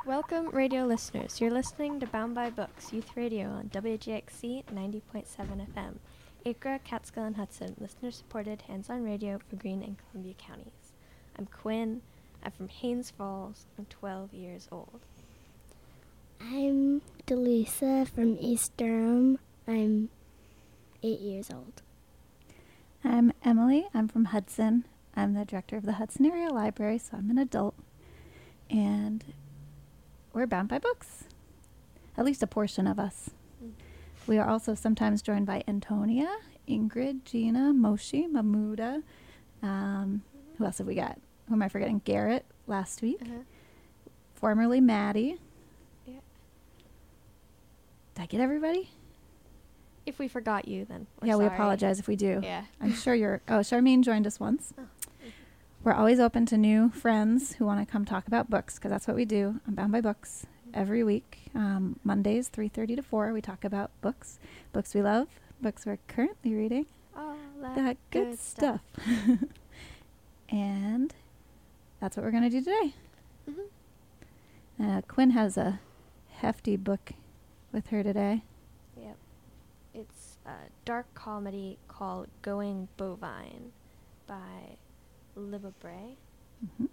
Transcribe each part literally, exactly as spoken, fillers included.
Welcome, radio listeners. You're listening to Bound by Books, Youth Radio on W G X C ninety point seven F M. Acre, Catskill, and Hudson, listener-supported hands-on radio for Greene and Columbia counties. I'm Quinn. I'm from Haines Falls. I'm twelve years old. I'm Delisa from East Durham. I'm eight years old. I'm Emily. I'm from Hudson. I'm the director of the Hudson Area Library, so I'm an adult. And we're bound by books, at least a portion of us. Mm. We are also sometimes joined by Antonia, Ingrid, Gina, Moshi, Mamuda. Um, who else have we got? Who am I forgetting? Garrett last week. Uh-huh. Formerly Maddie. Yeah. Did I get everybody? If we forgot you, then we're yeah, sorry. we apologize if we do. Yeah. I'm sure you're... Oh, Charmaine joined us once. Oh. We're always open to new friends who want to come talk about books, because that's what we do. I'm Bound by Books every week. Um, Mondays, three thirty to four, we talk about books. Books we love, books we're currently reading. All that, that good, good stuff. stuff. And that's what we're going to do today. Mm-hmm. Uh, Quinn has a hefty book with her today. Yep. It's a dark comedy called Going Bovine by Libba Bray. Mm-hmm.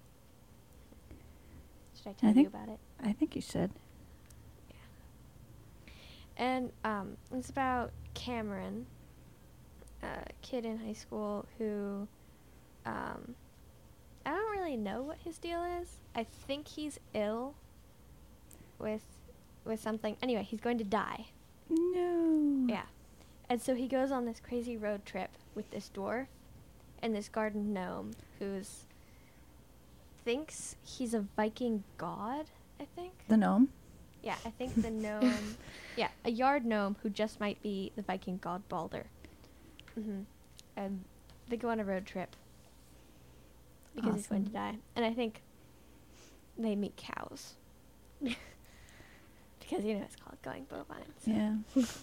Should I tell I you about it? I think you should. Yeah. And um, it's about Cameron, a kid in high school who, um, I don't really know what his deal is. I think he's ill with with something. Anyway, he's going to die. No. Yeah. And so he goes on this crazy road trip with this dwarf and this garden gnome who's thinks he's a Viking god, I think. The gnome? Yeah, I think the gnome. Yeah, a yard gnome who just might be the Viking god Balder. Mm-hmm. And they go on a road trip because awesome. He's going to die. And I think they meet cows. Because, you know, it's called Going Bovine. So. Yeah.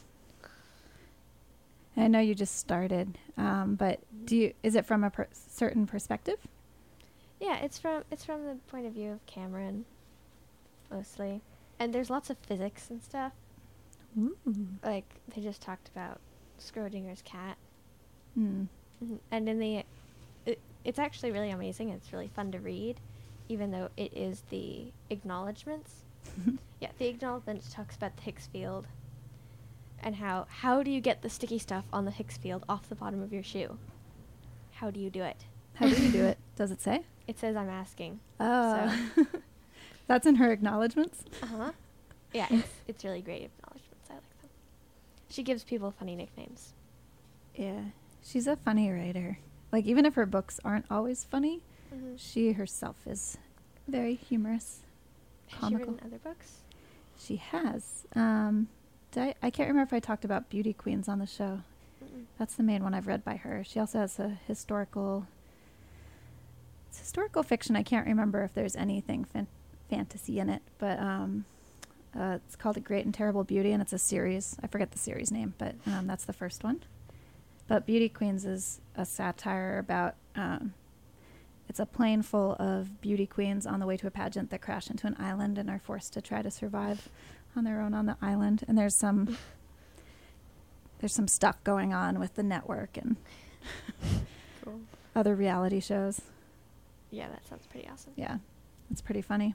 I know you just started, um, but do you? Is it from a per- certain perspective? Yeah, it's from it's from the point of view of Cameron, mostly, and there's lots of physics and stuff. Ooh. Like they just talked about Schrodinger's cat, mm. mm-hmm. and in the, it, it's actually really amazing. It's really fun to read, even though it is the acknowledgements. Yeah, the acknowledgement talks about the Higgs field. And how, how do you get the sticky stuff on the Higgs field off the bottom of your shoe? How do you do it? How do you do it? Does it say? It says I'm asking. Oh. So. That's in her acknowledgements? Uh-huh. Yeah, it's, it's really great acknowledgements. I like them. She gives people funny nicknames. Yeah. She's a funny writer. Like, even if her books aren't always funny, mm-hmm. she herself is very humorous, Has comical. she written other books? She has. Um... Did I, I can't remember if I talked about Beauty Queens on the show. Mm-mm. That's the main one I've read by her. She also has a historical... It's historical fiction. I can't remember if there's anything fan- fantasy in it. But um, uh, it's called A Great and Terrible Beauty, and it's a series. I forget the series name, but um, that's the first one. But Beauty Queens is a satire about... Um, it's a plane full of beauty queens on the way to a pageant that crash into an island and are forced to try to survive on their own on the island. And there's some there's some stuff going on with the network and cool. other reality shows. Yeah, that sounds pretty awesome. Yeah, it's pretty funny.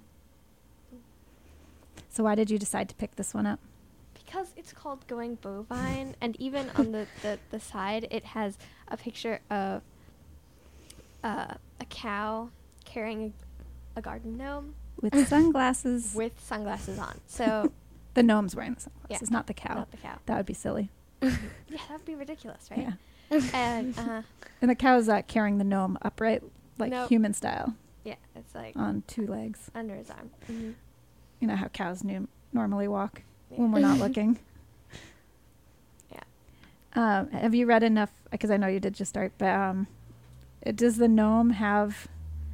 So why did you decide to pick this one up? Because it's called Going Bovine, and even on the, the, the side, it has a picture of uh, a cow carrying a, a garden gnome. With sunglasses. With sunglasses on. So the gnome's wearing the sunglasses, yeah, not the cow. Not the cow. That would be silly. Yeah, that would be ridiculous, right? Yeah. and, uh, and the cow's uh, carrying the gnome upright, like nope. human style. Yeah, it's like... on two legs. Under his arm. Mm-hmm. You know how cows nu- normally walk yeah. when we're not looking. Yeah. Um, have you read enough? Because I know you did just start, but um, it, does the gnome have...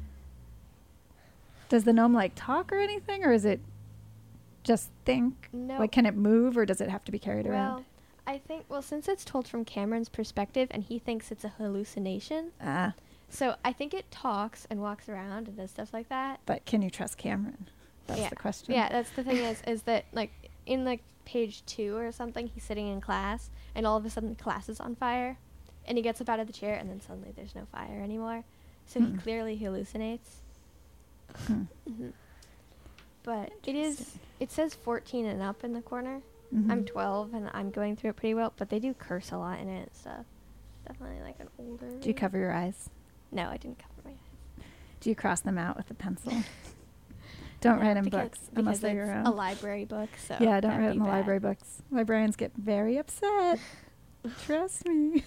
Does the gnome, like, talk or anything? Or is it just think? No. Like, can it move, or does it have to be carried well, around? I think, well, since it's told from Cameron's perspective, and he thinks it's a hallucination. Ah. So I think it talks and walks around and does stuff like that. But can you trust Cameron? That's yeah. the question. Yeah, that's the thing is, is that, like, in, like, page two or something, he's sitting in class, and all of a sudden the class is on fire, and he gets up out of the chair, and then suddenly there's no fire anymore. So Hmm. he clearly hallucinates. Hmm. hmm But it is, it says fourteen and up in the corner. Mhm. I'm twelve, and I'm going through it pretty well, but they do curse a lot in it and stuff. Definitely, like, an older... Do you cover your eyes? No, I didn't cover my eyes. Do you cross them out with a pencil? Don't No, write in because- books unless because they're your it's own. a library book, so yeah, don't that'd write be in the bad. library books. Librarians get very upset. Trust me.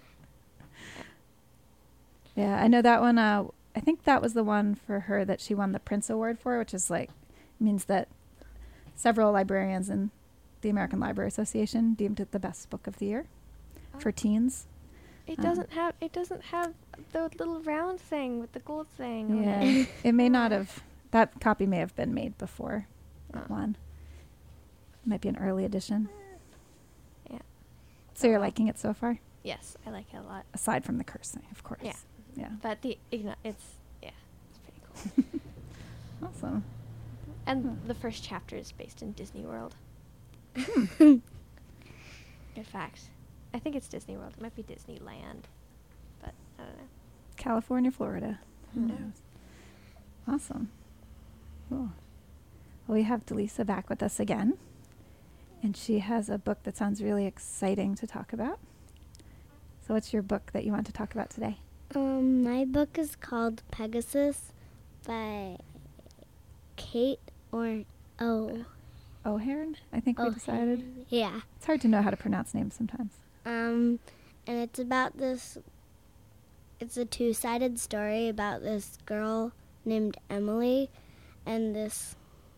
Yeah, I know that one. Uh, I think that was the one for her that she won the Prince Award for, which is like means that several librarians in the American Library Association deemed it the best book of the year for Oh. teens. It Um, doesn't have. It doesn't have the little round thing with the gold thing. on Yeah, it. it may not have. That copy may have been made before that Oh. one. Might be an early edition. Yeah. So you're Oh, well. liking it so far, Yes, I like it a lot. aside from the cursing, of course. Yeah. Yeah. But the igno- it's yeah, it's pretty cool. Awesome. And Hmm. the first chapter is based in Disney World. Hmm. In fact, I think it's Disney World. It might be Disneyland, but I don't know. California, Florida. Who Hmm. knows? Awesome. Cool. Well, we have Delisa back with us again, and she has a book that sounds really exciting to talk about. So what's your book that you want to talk about today? Um, my book is called Pegasus by Kate or oh O'Hearn, I think we decided. O'Hagan. Yeah. It's hard to know how to pronounce names sometimes. Um, and it's about this. It's a two-sided story about this girl named Emily and this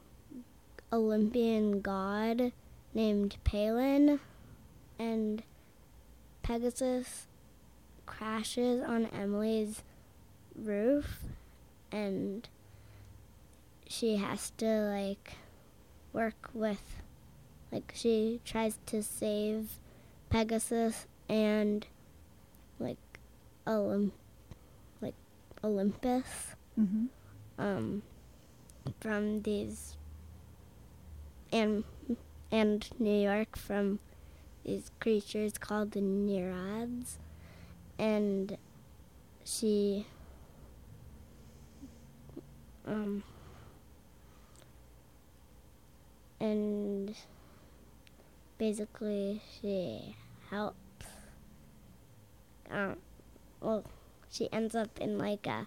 Olympian god named Palin, and Pegasus crashes on Emily's roof, and she has to like work with, like she tries to save Pegasus and like Olymp like Olympus Mm-hmm. um from these and and New York from these creatures called the Nereids, and she um and basically she helps um well she ends up in like a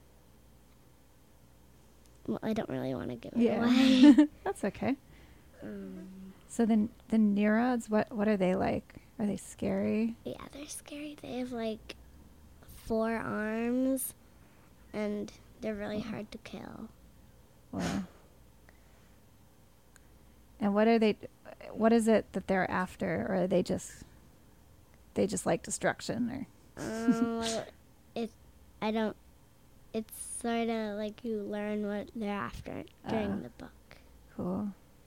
well I don't really want to give it away. Yeah. That's okay. um, So the the Nereids, what what are they like? Are they scary? yeah, they're scary. They have like four arms and they're really hard to kill. Wow. And what are they? What is it that they're after, or are they just they just like destruction? Or Um, well, it, I don't, it's sort of like you learn what they're after during Uh. the book. cool.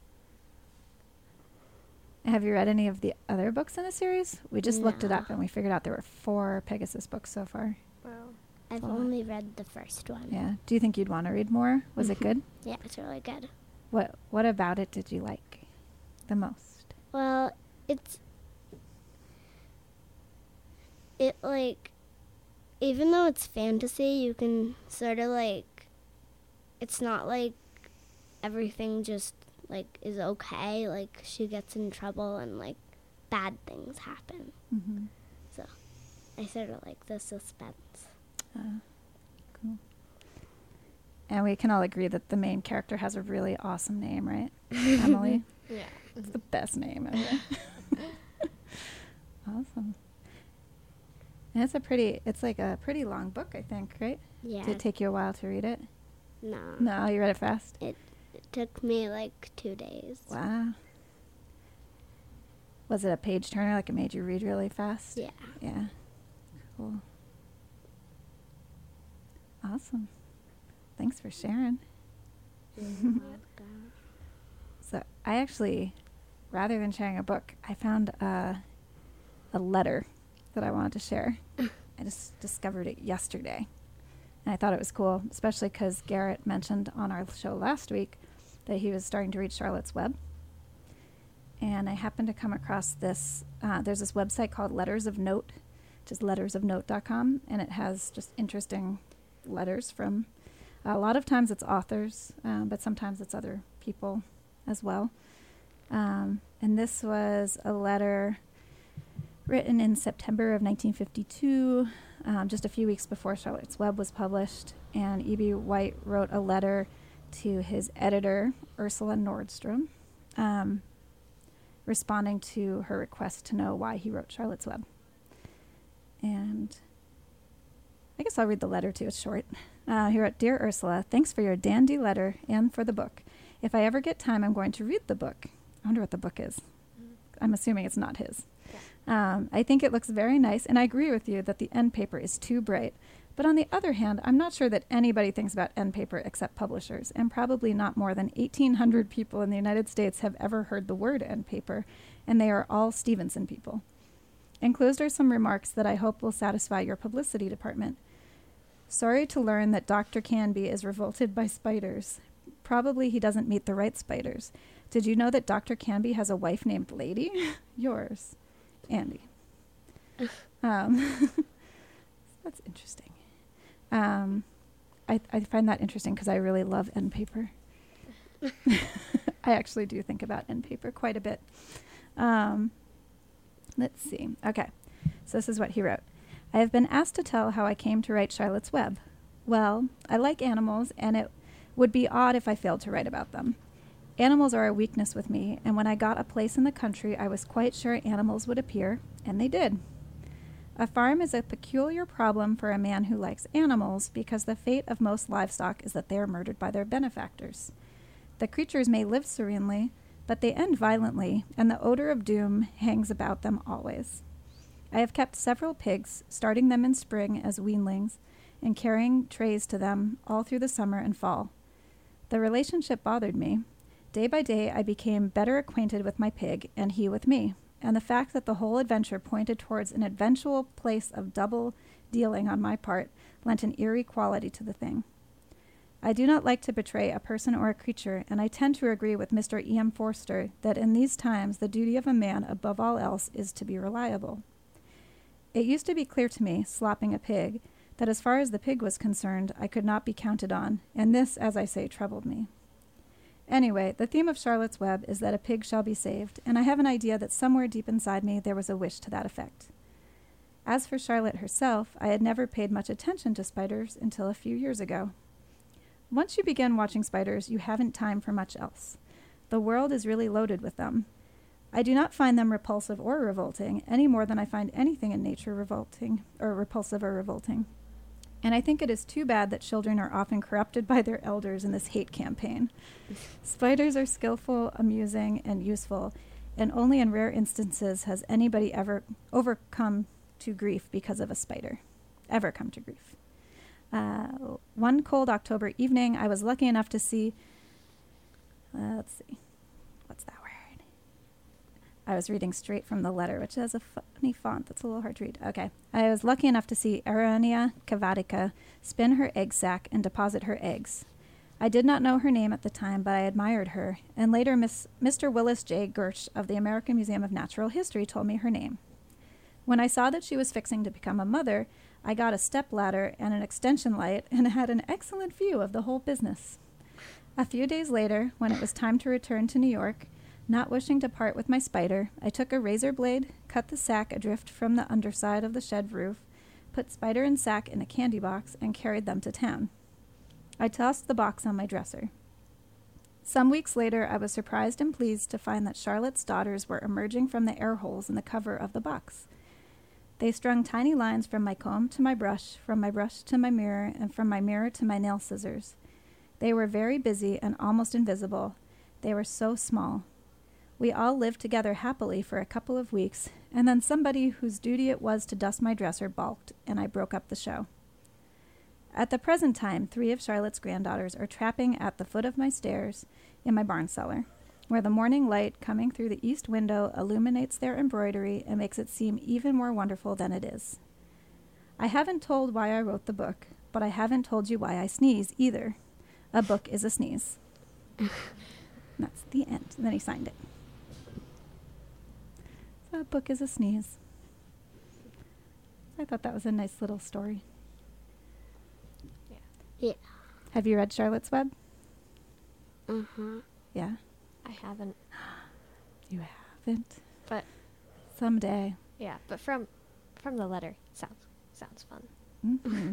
Have you read any of the other books in the series? We just looked it No. up and we figured out there were four Pegasus books so far. Well, I've Wow. only read the first one. Yeah. Do you think you'd want to read more? Was it good? Yeah, it's really good. What What about it did you like the most? Well, it's, it like, even though it's fantasy, you can sort of like, it's not like everything just like is okay. Like she gets in trouble and like bad things happen. Mm-hmm. I sort of like the suspense. Uh, cool. And we can all agree that the main character has a really awesome name, right? Emily. yeah. It's the best name ever. Awesome. And it's a pretty, it's like a pretty long book, I think, right? Yeah. Did it take you a while to read it? No. No, you read it fast? It took me like two days. Wow. Was it a page turner, like it made you read really fast? Yeah. Yeah. Cool. Awesome. Thanks for sharing. So I actually, rather than sharing a book, I found a, a letter that I wanted to share. I just discovered it yesterday. And I thought it was cool, especially because Garrett mentioned on our show last week that he was starting to read Charlotte's Web. And I happened to come across this. Uh, there's this website called Letters of Note, just letters of note dot com, and it has just interesting letters from, a lot of times it's authors, uh, but sometimes it's other people as well. Um, and this was a letter written in September of nineteen fifty-two, um, just a few weeks before Charlotte's Web was published. And E B. White wrote a letter to his editor, Ursula Nordstrom, um, responding to her request to know why he wrote Charlotte's Web. And I guess I'll read the letter too. It's short. Uh, he wrote, "Dear Ursula, thanks for your dandy letter and for the book. If I ever get time, I'm going to read the book." I wonder what the book is. Mm-hmm. I'm assuming it's not his. Yeah. Um, I think it looks very nice, and I agree with you that the end paper is too bright. But on the other hand, I'm not sure that anybody thinks about end paper except publishers, and probably not more than eighteen hundred people in the United States have ever heard the word end paper, and they are all Stevenson people. Enclosed are some remarks that I hope will satisfy your publicity department. Sorry to learn that Doctor Canby is revolted by spiders. Probably he doesn't meet the right spiders. Did you know that Doctor Canby has a wife named Lady? Yours, Andy. Um, that's interesting. Um, I, I find that interesting because I really love end paper. I actually do think about end paper quite a bit. Um, let's see. Okay, so this is what he wrote. I have been asked to tell how I came to write Charlotte's Web. Well, I like animals, and it would be odd if I failed to write about them. Animals are a weakness with me, and when I got a place in the country, I was quite sure animals would appear, and they did. A farm is a peculiar problem for a man who likes animals because the fate of most livestock is that they are murdered by their benefactors. The creatures may live serenely, but they end violently, and the odor of doom hangs about them always. I have kept several pigs, starting them in spring as weanlings, and carrying trays to them all through the summer and fall. The relationship bothered me. Day by day, I became better acquainted with my pig, and he with me, and the fact that the whole adventure pointed towards an eventual place of double dealing on my part lent an eerie quality to the thing. I do not like to betray a person or a creature, and I tend to agree with Mister E M Forster that in these times the duty of a man above all else is to be reliable. It used to be clear to me, slopping a pig, that as far as the pig was concerned, I could not be counted on, and this, as I say, troubled me. Anyway, the theme of Charlotte's Web is that a pig shall be saved, and I have an idea that somewhere deep inside me there was a wish to that effect. As for Charlotte herself, I had never paid much attention to spiders until a few years ago. Once you begin watching spiders, you haven't time for much else. The world is really loaded with them. I do not find them repulsive or revolting, any more than I find anything in nature revolting, or repulsive or revolting. And I think it is too bad that children are often corrupted by their elders in this hate campaign. Spiders are skillful, amusing, and useful, and only in rare instances has anybody ever overcome to grief because of a spider. Ever come to grief. Uh, one cold October evening, I was lucky enough to see, uh, let's see, what's that word? I was reading straight from the letter, which has a funny font that's a little hard to read. Okay. I was lucky enough to see Arania cavatica spin her egg sac and deposit her eggs. I did not know her name at the time, but I admired her, and later Miss, Mister Willis J. Gersh of the American Museum of Natural History told me her name. When I saw that she was fixing to become a mother, I got a step ladder and an extension light and had an excellent view of the whole business. A few days later, when it was time to return to New York, not wishing to part with my spider, I took a razor blade, cut the sack adrift from the underside of the shed roof, put spider and sack in a candy box, and carried them to town. I tossed the box on my dresser. Some weeks later, I was surprised and pleased to find that Charlotte's daughters were emerging from the air holes in the cover of the box. They strung tiny lines from my comb to my brush, from my brush to my mirror, and from my mirror to my nail scissors. They were very busy and almost invisible. They were so small. We all lived together happily for a couple of weeks, and then somebody whose duty it was to dust my dresser balked, and I broke up the show. At the present time, three of Charlotte's granddaughters are trapping at the foot of my stairs in my barn cellar, where the morning light coming through the east window illuminates their embroidery and makes it seem even more wonderful than it is. I haven't told why I wrote the book, but I haven't told you why I sneeze either. A book is a sneeze. And then he signed it. So that book is a sneeze. I thought that was a nice little story. Yeah. Yeah. Have you read Charlotte's Web? Uh-huh. Yeah. I haven't, You haven't? but Someday. yeah, but from from the letter, sounds sounds fun. hmm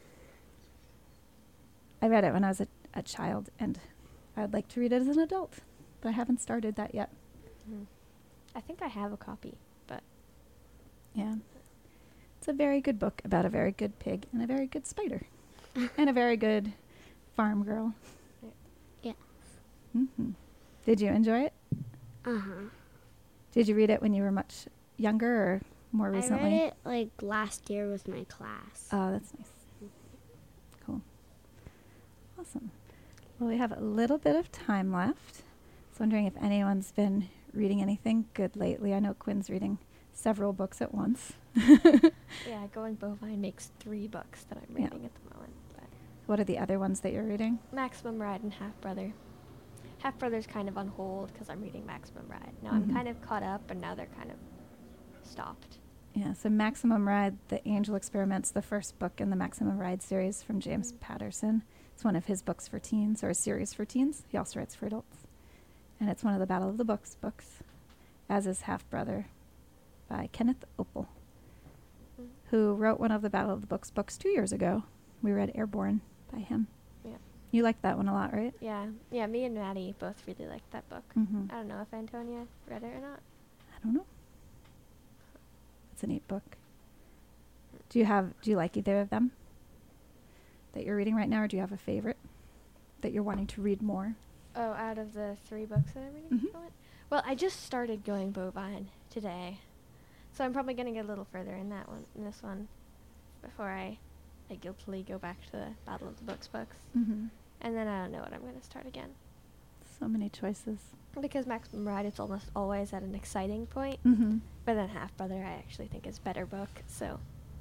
I read it when I was a, a child, and I would like to read it as an adult, but I haven't started that yet. Mhm. I think I have a copy, but Yeah. It's a very good book about a very good pig and a very good spider and a very good farm girl. Yeah. hmm Did you enjoy it? Uh-huh. Did you read it when you were much younger or more recently? I read it like last year with my class. Oh, that's nice. Cool. Awesome. Well, we have a little bit of time left. I was wondering if anyone's been reading anything good lately. I know Quinn's reading several books at once. yeah, Going Bovine makes three books that I'm Yeah. reading at the moment. But What are the other ones that you're reading? Maximum Ride and Half Brother. Half Brother's kind of on hold because I'm reading Maximum Ride. Now Mhm. I'm kind of caught up, and now they're kind of stopped. Yeah, so Maximum Ride, The Angel Experiments, the first book in the Maximum Ride series from James Mhm. Patterson. It's one of his books for teens, or a series for teens. He also writes for adults. And it's one of the Battle of the Books books, as is Half Brother by Kenneth Opel, Mhm. who wrote one of the Battle of the Books books two years ago. We read Airborne by him. Yeah. You liked that one a lot, right? Yeah, yeah. Me and Maddie both really liked that book. Mm-hmm. I don't know if Antonia read it or not. I don't know. It's a neat book. Do you have? Do you like either of them that you're reading right now, or do you have a favorite that you're wanting to read more? Oh, out of the three books that I'm reading at Mhm. the moment? Well, I just started Going Bovine today, so I'm probably going to get a little further in that one, in this one, before I, I guiltily go back to the Battle of the Books books. Mm-hmm. And then I don't know what I'm going to start again. So many choices. Because Maximum Ride, it's almost always at an exciting point, Mm-hmm. but then Half Brother, I actually think is better book, so.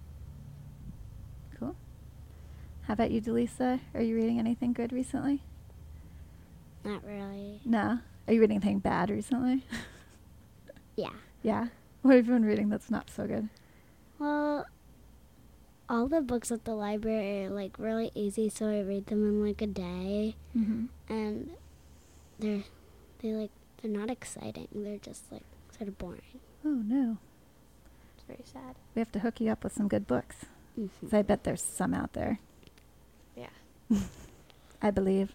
Cool. How about you, Delisa? Are you reading anything good recently? Not really. No. Are you reading anything bad recently? Yeah. Yeah. What have you been reading that's not so good? Well, all the books at the library are like really easy, so I read them in like a day, Mm-hmm. and they're they like they're not exciting. They're just like sort of boring. Oh no. It's very sad. We have to hook you up with some good books. Mm-hmm. 'Cause I bet there's some out there. Yeah. I believe.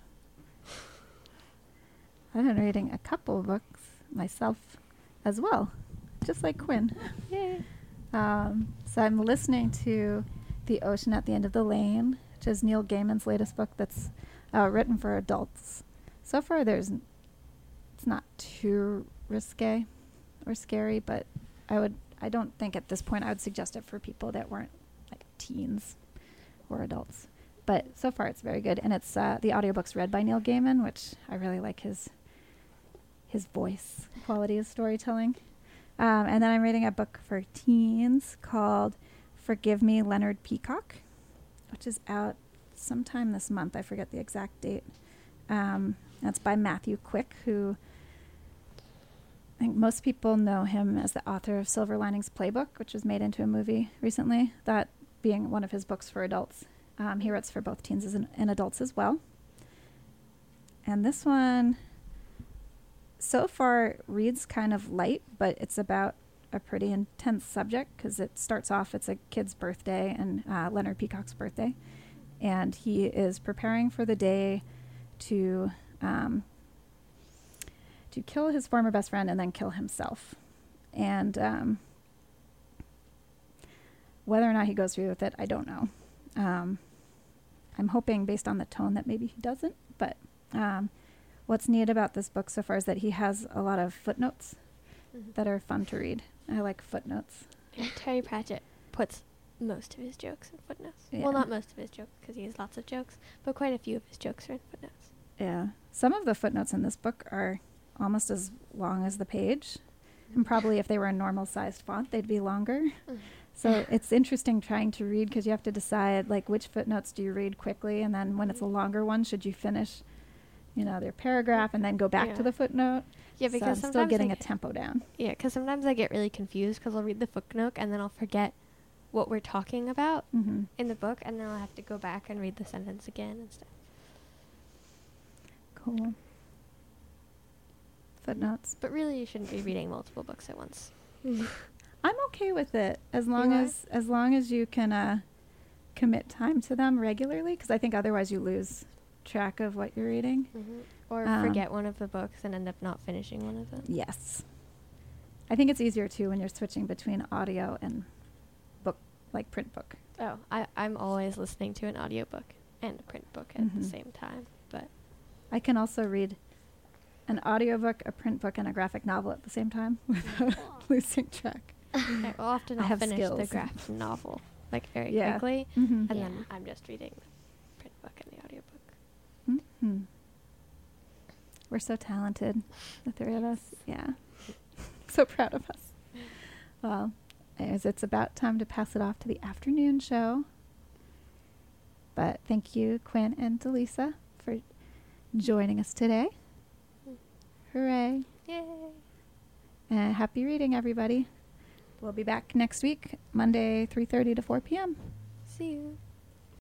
I've been reading a couple of books myself as well, just like Quinn. Yay. Um, so I'm listening to The Ocean at the End of the Lane, which is Neil Gaiman's latest book that's uh, written for adults. So far, there's n- it's not too risque or scary, but I would I don't think at this point I would suggest it for people that weren't like teens or adults. But so far, it's very good, and it's uh, the audiobook's read by Neil Gaiman, which I really like his his voice quality of storytelling. Um, and then I'm reading a book for teens called Forgive Me, Leonard Peacock, which is out sometime this month. I forget the exact date. Um, that's by Matthew Quick, who I think most people know him as the author of Silver Linings Playbook, which was made into a movie recently, that being one of his books for adults. Um, he writes for both teens and, and adults as well. And this one, so far, reads kind of light, but it's about a pretty intense subject because it starts off, it's a kid's birthday, and uh, Leonard Peacock's birthday. And he is preparing for the day to um, to kill his former best friend and then kill himself. And um, whether or not he goes through with it, I don't know. Um, I'm hoping, based on the tone, that maybe he doesn't. But um, what's neat about this book so far is that he has a lot of footnotes Mhm. that are fun to read. I like footnotes. And Terry Pratchett puts most of his jokes in footnotes. Yeah. Well, not most of his jokes, because he has lots of jokes, but quite a few of his jokes are in footnotes. Yeah. Some of the footnotes in this book are almost as long as the page. And probably if they were a normal-sized font, they'd be longer. Mhm. So it's interesting trying to read because you have to decide, like, which footnotes do you read quickly, and then when it's a longer one, should you finish you know, their paragraph and then go back Yeah. to the footnote. Yeah, So because I'm still sometimes getting I a get- tempo down. Yeah, because sometimes I get really confused because I'll read the footnote and then I'll forget what we're talking about Mm-hmm. in the book, and then I'll have to go back and read the sentence again and stuff. Cool. Footnotes. But really, you shouldn't be reading multiple books at once. I'm okay with it as long are? as as long as you can uh, commit time to them regularly, because I think otherwise you lose track of what you're reading. Mm-hmm. Or Um, forget one of the books and end up not finishing one of them. Yes. I think it's easier too when you're switching between audio and book, like print book. Oh, I, I'm always listening to an audiobook and a print book at Mhm. the same time. But I can also read an audiobook, a print book, and a graphic novel at the same time without losing track. I, often I I'll have finish the skills. graphic novel like very Yeah. quickly, Mm-hmm. and Yeah. then I'm just reading the print book and the audiobook. Mm-hmm. We're so talented, the three of us. Yeah. So proud of us. Well, as it's about time to pass it off to the afternoon show. But thank you, Quinn and Delisa, for joining us today. Hooray. Yay! And happy reading, everybody. We'll be back next week, Monday, three thirty to four p.m. See you.